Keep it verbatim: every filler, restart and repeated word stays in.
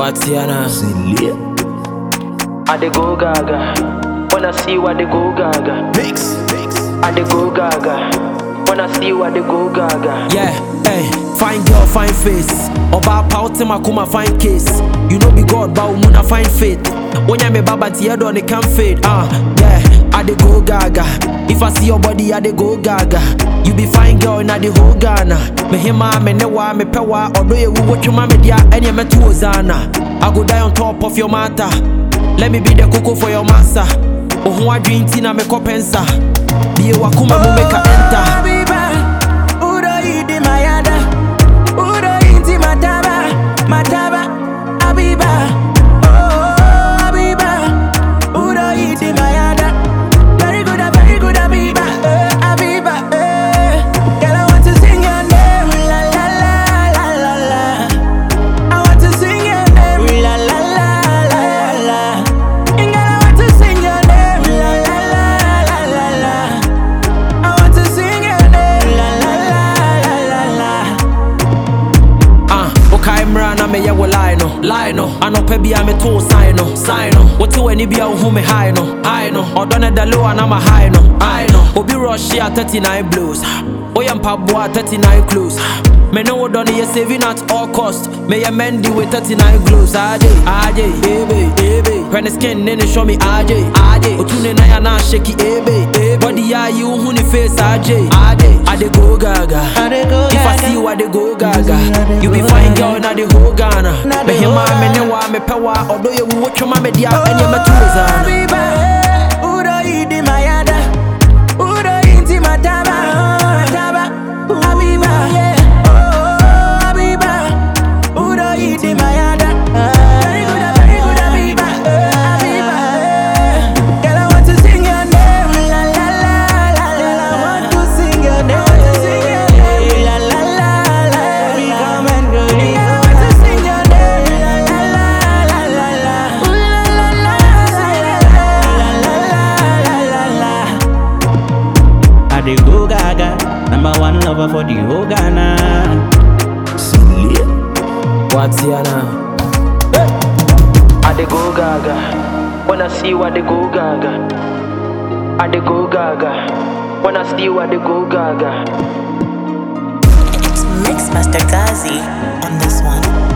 Watiana, I dey go gaga. Wanna see what they go gaga. mix, mix. I dey go gaga. Wanna see what they go gaga. Yeah, hey, fine girl, fine face. Oba pauti makuma fine case. You know be God, but umuna fine faith. When you me baba tiedo on it can fade. Ah, uh, yeah, I dey go gaga. If I see your body, I dey go gaga. You be fine girl in the whole Ghana. Me hima, me newa, me pewa. Although you watch your mama dia, and you me to Ozana. I go die on top of your matter. Let me be the cocoa for your massa. Oh, who I drink tina me kopensa. Be a wakuma mu make a enter. Me ya wo lie no, lie no. Ano pe bia me to sign no, sign no. What to any bia who me high no, high no. Odone da low and I'm a high no, I know. Obi rush ya thirty-nine blues. Oyampa boy thirty-nine clues. Me know what done you saving at all cost. May a man do with thirty-nine glues. A J, A J, ebe, ebe. When the skin then show me A J, A J. Otune na ya na shaky ebe, ebe. Body ya you who ni face A J, A J. I dey go gaga. If I see you I dey go gaga. You be fine girl na the whole Ghana. Me hima me newa me pewa. Although you watch your mama dia and you me to Ozana. I dey go gaga, number one lover for the whole Ghana. Watiana, I dey go gaga. Wanna see what they go gaga. I dey go gaga. Wanna see what they go gaga. It's Mix Master Gazi on this one.